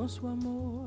nosso amor.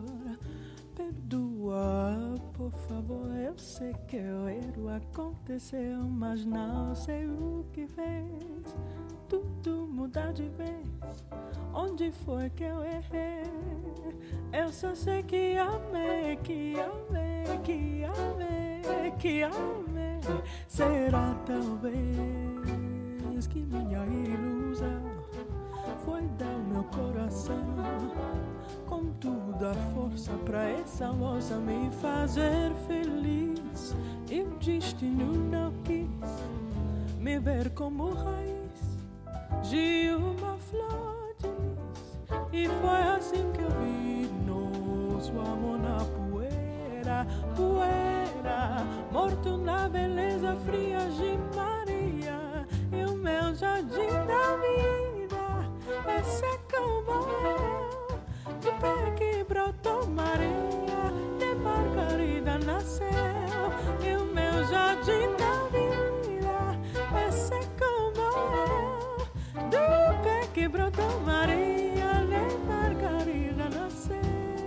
Perdoa, por favor, eu sei que o erro aconteceu, mas não sei o que fez tudo mudar de vez. Onde foi que eu errei? Eu só sei que amei, que amei, que amei, que amei. Será talvez que minha ilusão foi dar o meu coração com toda a força pra essa moça me fazer feliz. E o destino não quis me ver como raiz de uma flor de lis. E foi assim que eu vi nosso amor na poeira, poeira, morto na beleza fria de Maria. E o meu jardim da vida é seco morreu do pé que brotou Maria, de Margarida nasceu. E o meu jardim da vida é seco morreu do pé que brotou Maria, de Margarida nasceu.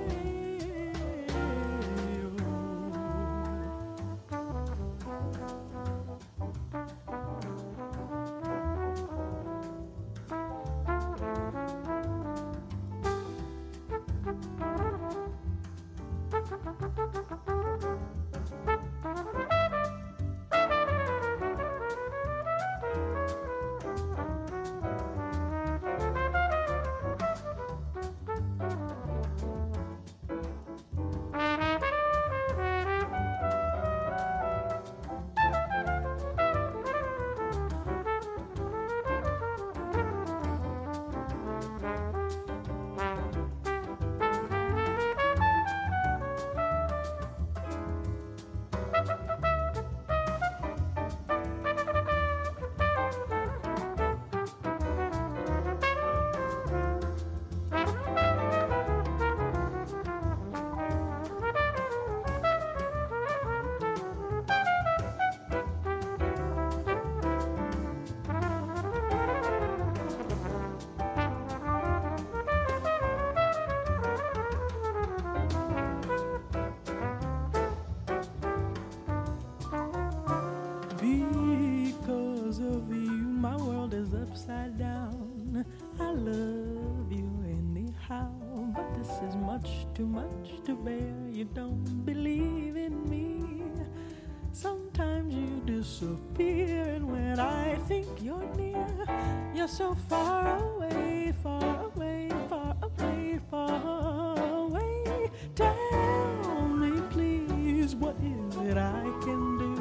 Because of you, my world is upside down. I love you anyhow, but this is much too much to bear. You don't believe in me. Sometimes you disappear, and when I think you're near, you're so far away, far away, far away, far away. Tell me, please, what is it I can do?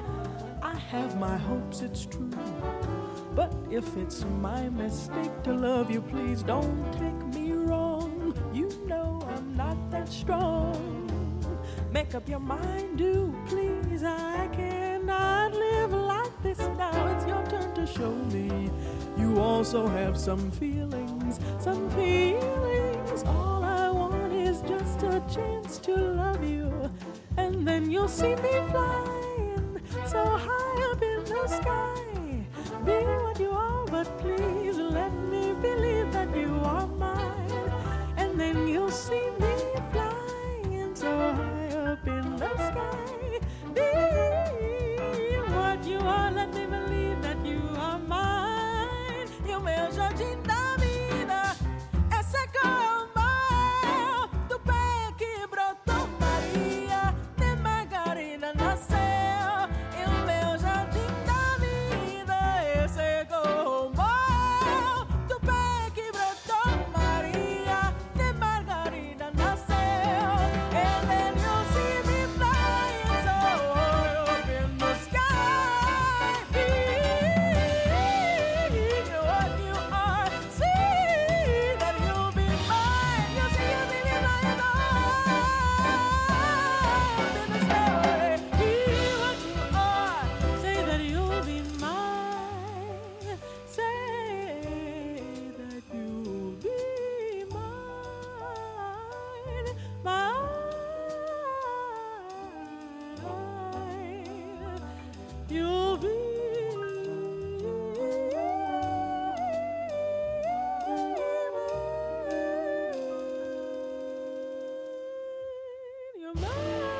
I have my hopes, it's true, but if it's my mistake to love you, please don't take me wrong. You know I'm not that strong. Make up your mind, do please. I cannot live like this now. It's your turn to show me you also have some feelings, some feelings. All I want is just a chance to love you, and then you'll see me flying so high up in the sky. Be what you are, but please let me believe that you are mine. And then you'll see me flying so high up in the sky. Be what you are, let me believe that you are mine. E o meu jardim da vida é seco mal do pé que brotou Maria, de Margarida nasceu. E o meu jardim da vida é seco your mind.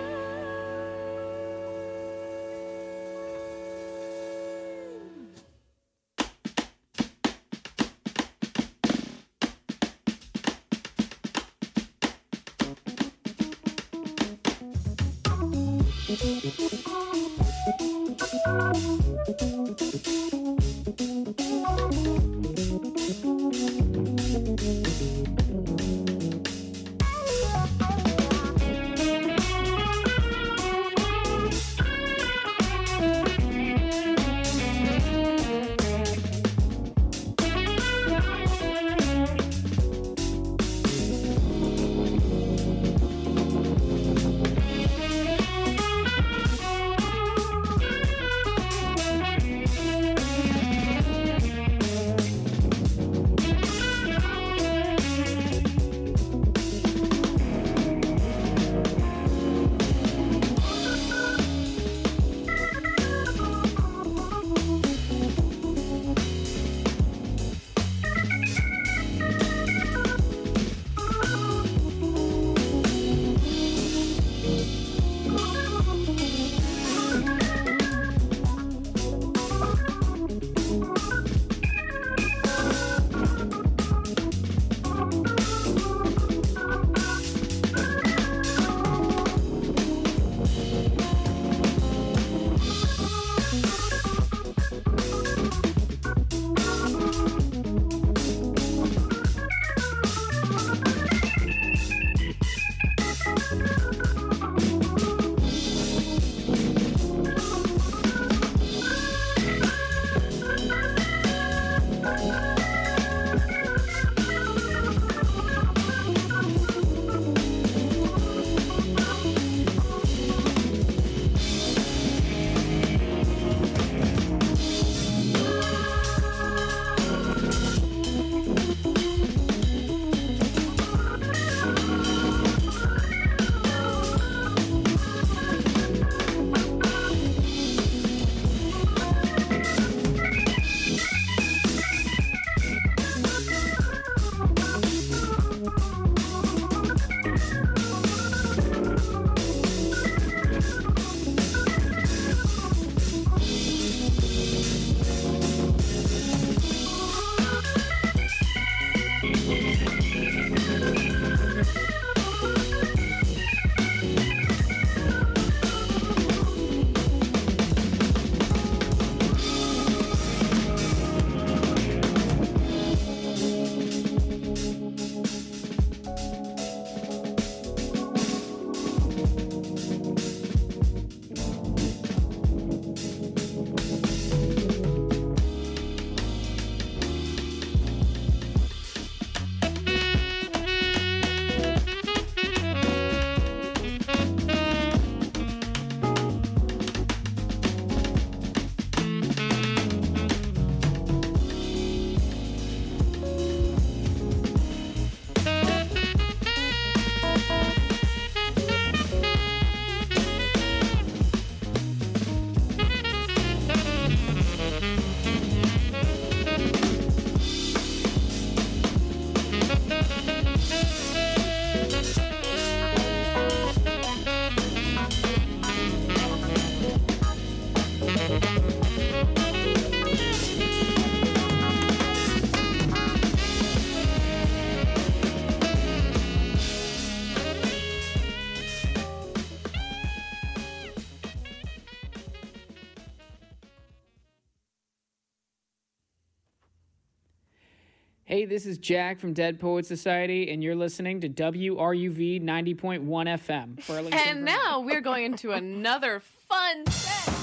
Hey, this is Jack from Dead Poets Society, and you're listening to WRUV 90.1 FM. Burlington, and now we're going into another fun set.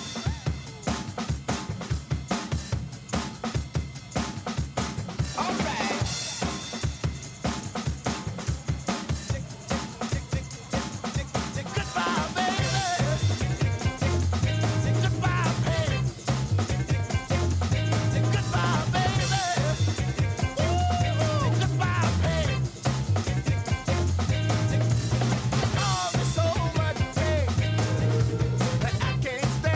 Can't stand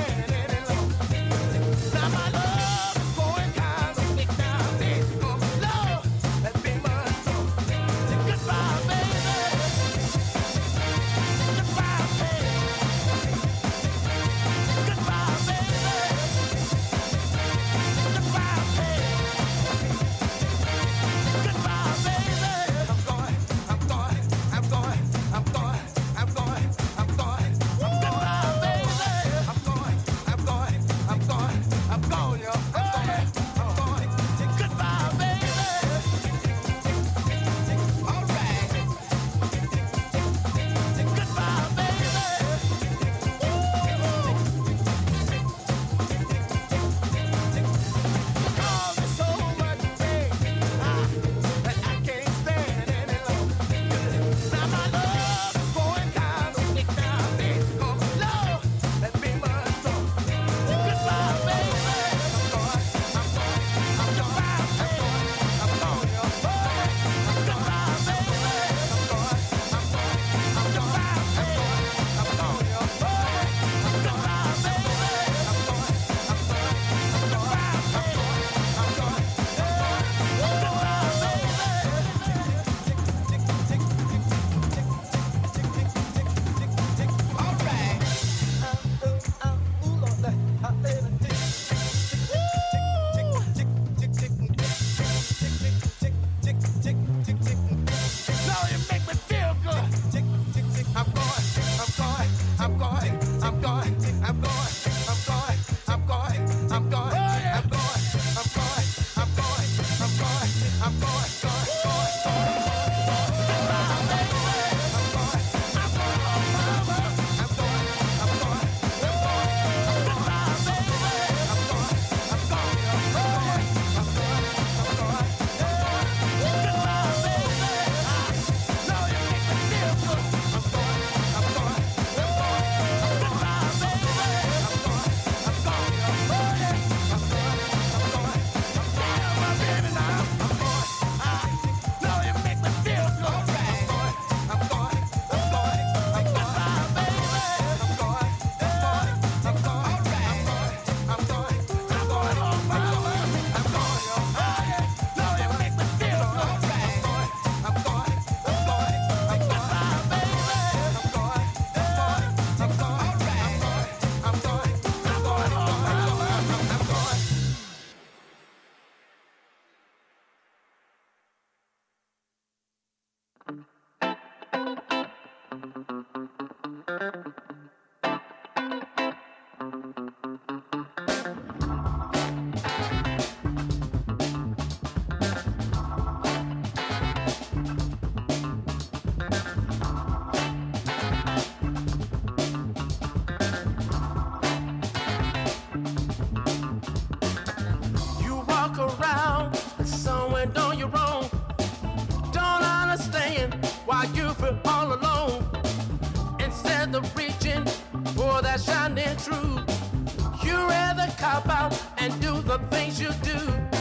true. You rather cop out and do the things you do.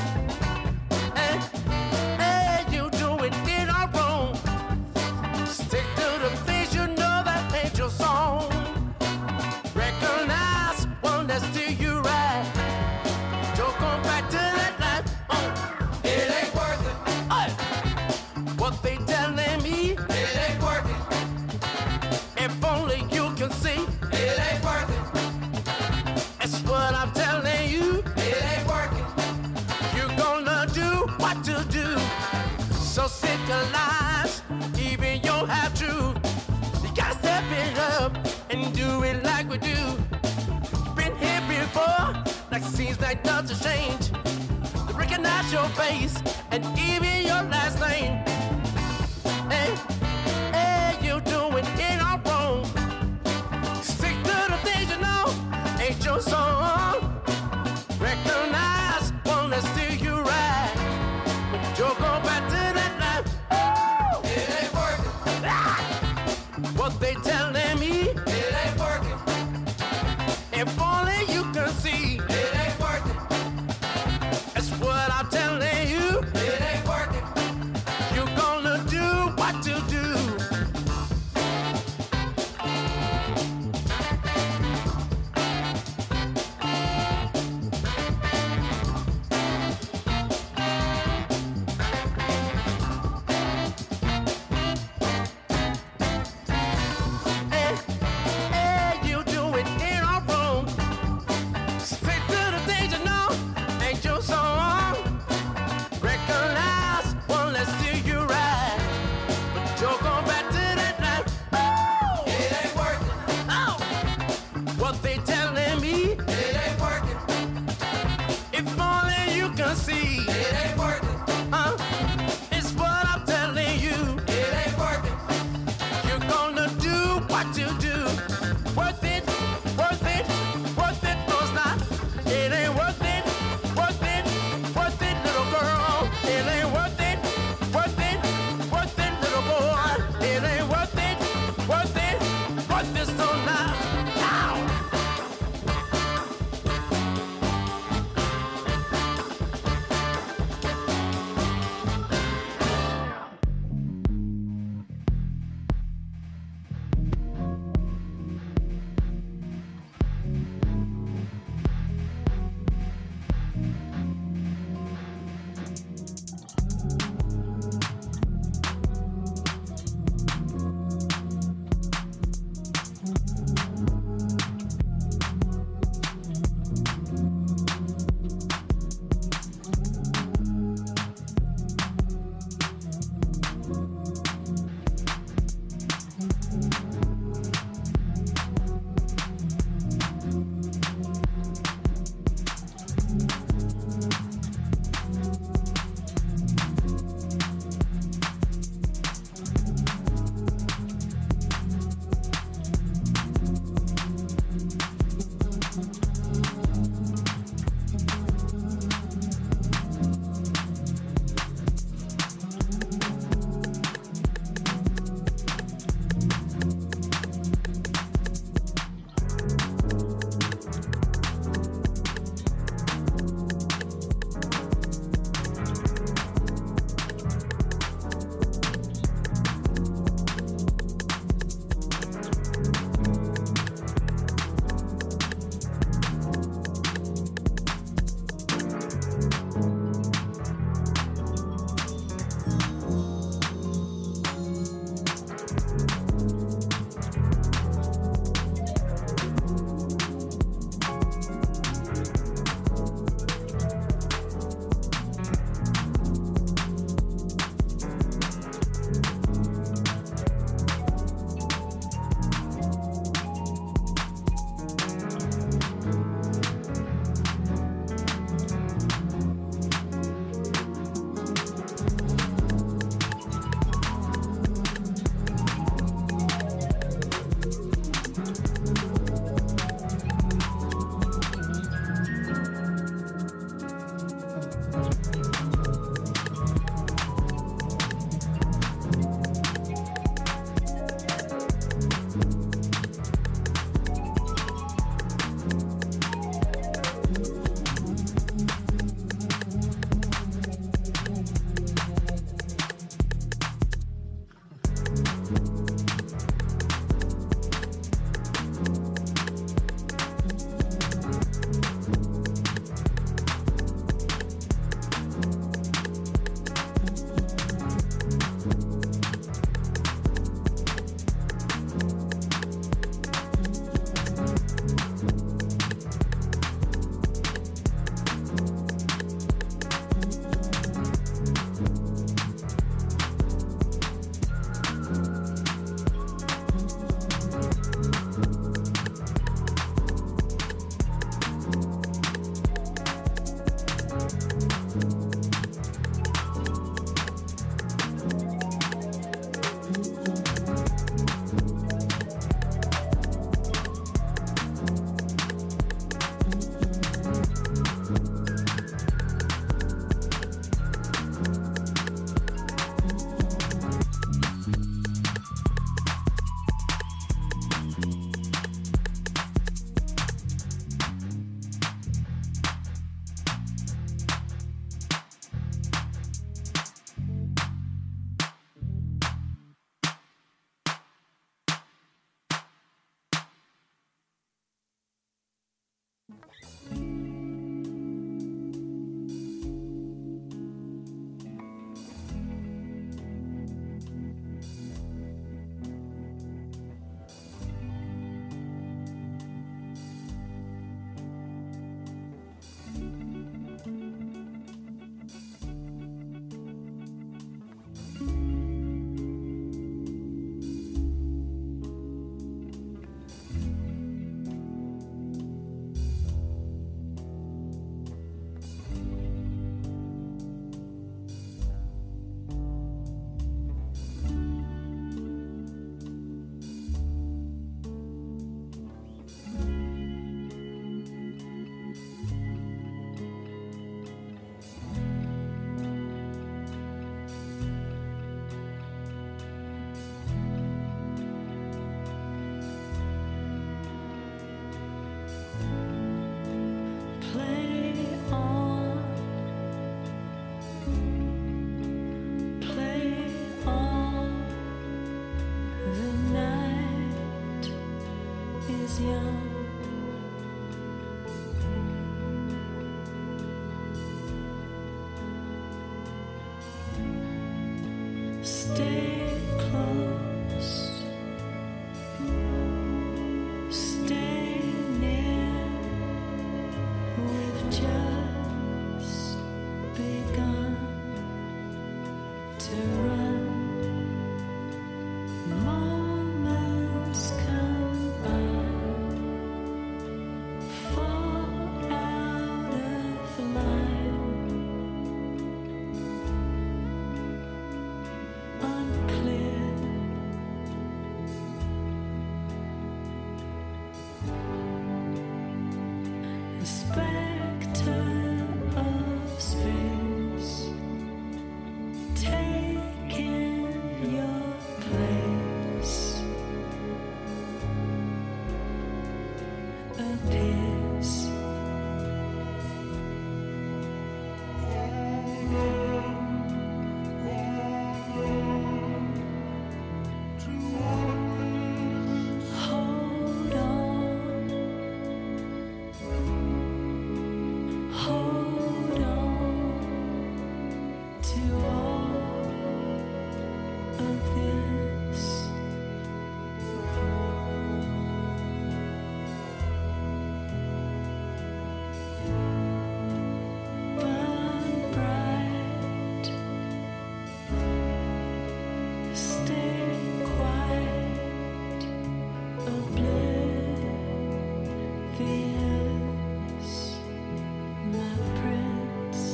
And you doing it all wrong. Stick to the things you know that ain't your song. Recognize one that steer you right. Don't go back to that life. It ain't worth it. What they telling me? It ain't worth it. If only you can see. It ain't worth it. That's what I'm telling you. It ain't working. You're gonna do what to do. So sick of lies, even you don't have to. You gotta step it up and do it like we do. Been here before, like seems like nothing's changed. Recognize your face and even your last name. Hey, you doing it all wrong. Stick to the things you know, ain't your song. Recognize one that steer you right. But you'll go back to that life. Oh, it ain't working. What they telling me? It ain't working. If only you can see. It ain't working. That's what I'm telling you. It ain't working. You're gonna do what to do. Hey, you doing it all wrong. Stick to the things you know, ain't your song. Recognize one that steer you right. But you're going back to that life. Oh, it ain't working. Oh, what they telling me? It ain't working. If only you can see. It ain't working. It's what I'm telling you. It ain't working. You're gonna do what you do. Worth it, worth it, worth it, no it's not. It ain't worth it, worth it, worth it, little girl. It ain't worth it, worth it, worth it, little boy. It ain't worth it, worth it, worth it, so now. is young. Stay close, stay near. We've just begun to run. Moments come by, fall out of line. Unclear. A spectre of space taking your place appears. Hold on, hold on to all of this. Burn bright, stay quiet, oblivious, my prince.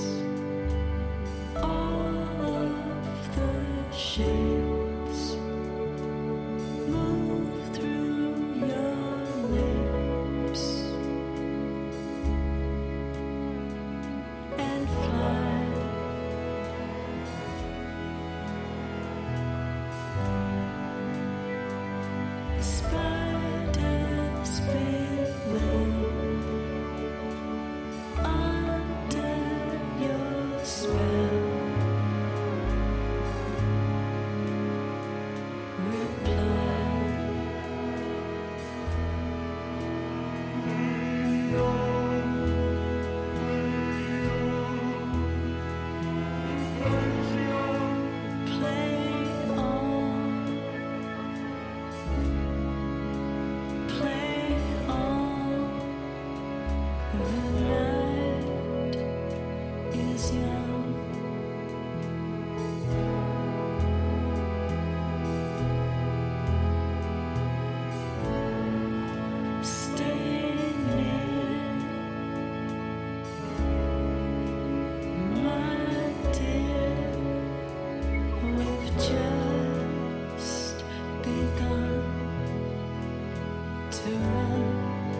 All of the shapes move through your lips and fly. The spiders below under your spell reply. Play on, play on. The night is young. Stay near, my dear. We've just begun to run.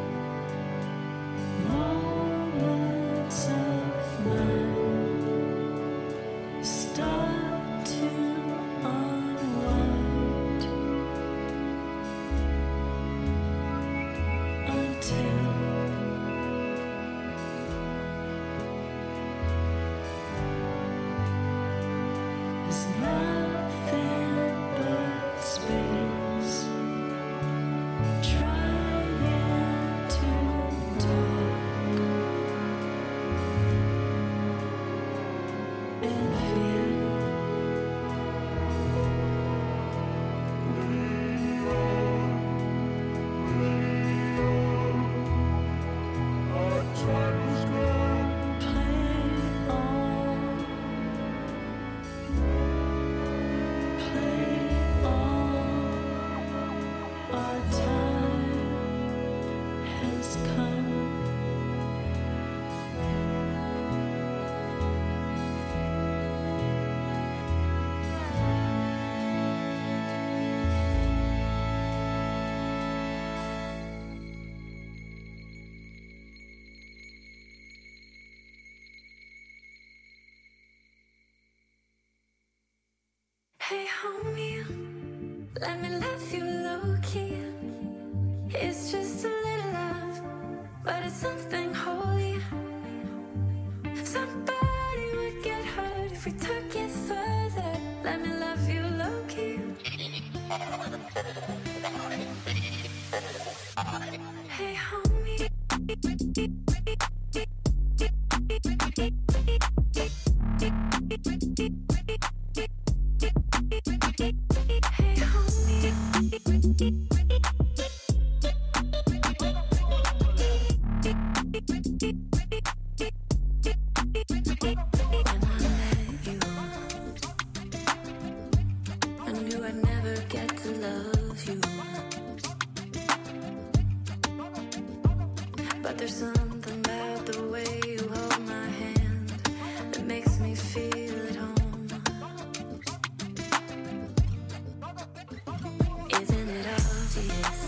Moments of mine start to unwind until there's nothing but space trying to talk and feel. Play on, play on. Our time has come. Hey homie, let me love you low key. It's just a little love, but it's something holy. Somebody would get hurt if we took it further. Let me love you low key. there's something about the way you hold my hand that makes me feel at home. Isn't it obvious?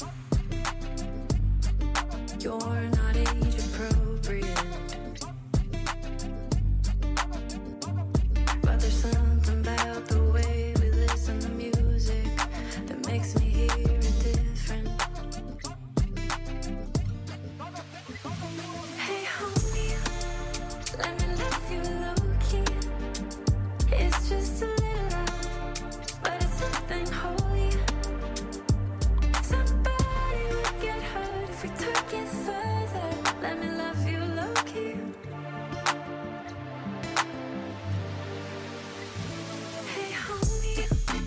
You're not age appropriate. But there's something about the way we listen to music that makes me hear it different. Hey homie, let me love you low-key. It's just a little love, but it's something holy. Somebody would get hurt if we took it further. Let me love you low-key. Hey homie.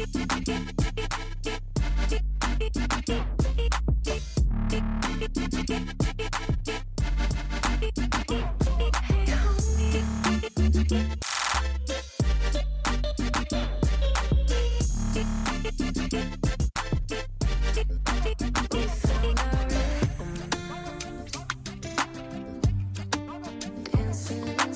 Hey homie. We found our rhythm, dancing in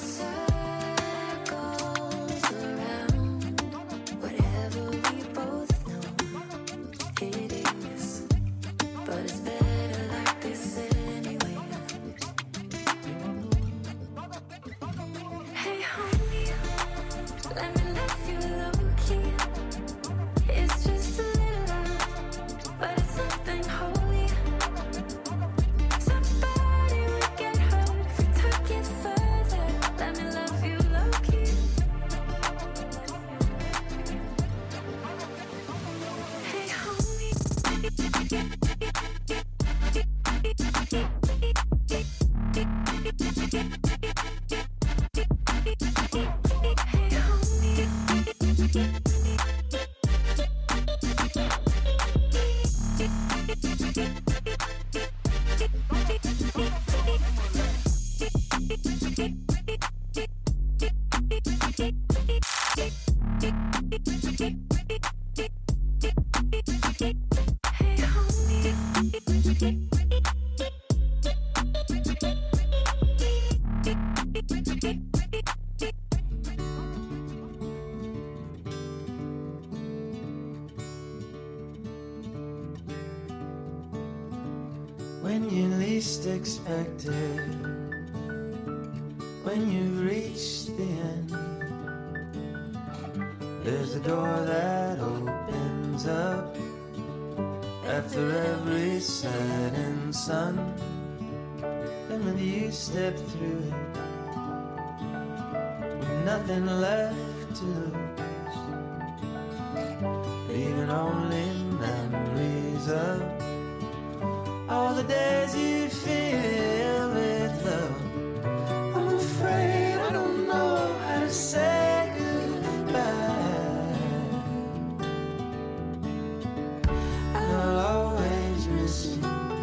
circles around whatever we both know it is. But it's better like this anyway. Hey homie, let me love you low-key. It's just a little love, but it's something holy. Somebody would get hurt if we took it further. Let me love you low-key. Hey homie. Hey homie. Hey homie. When you least expect it, when you've reached the end, there's a door that opens up after every setting sun. And when you step through it, with nothing left to lose, leaving only memories of all the days you feel with love. I'm afraid I don't know how to say goodbye. I'll always miss you,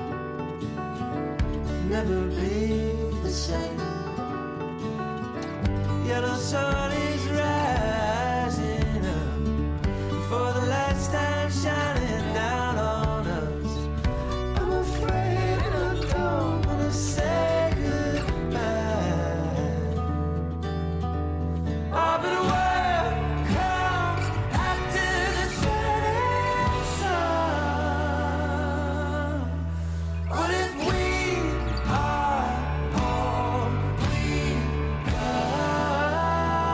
never be the same. Yellow sun is rising up for the last time, shining down on us. I'm afraid I don't wanna say goodbye. Oh, but what comes after the setting sun? What if we are all we got?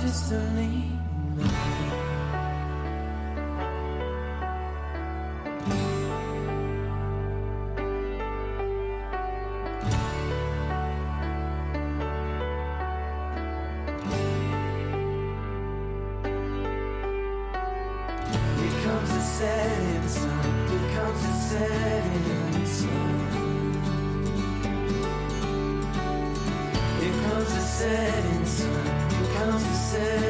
just to lean. Setting sun, here comes the setting sun. Here comes the setting sun, here comes the setting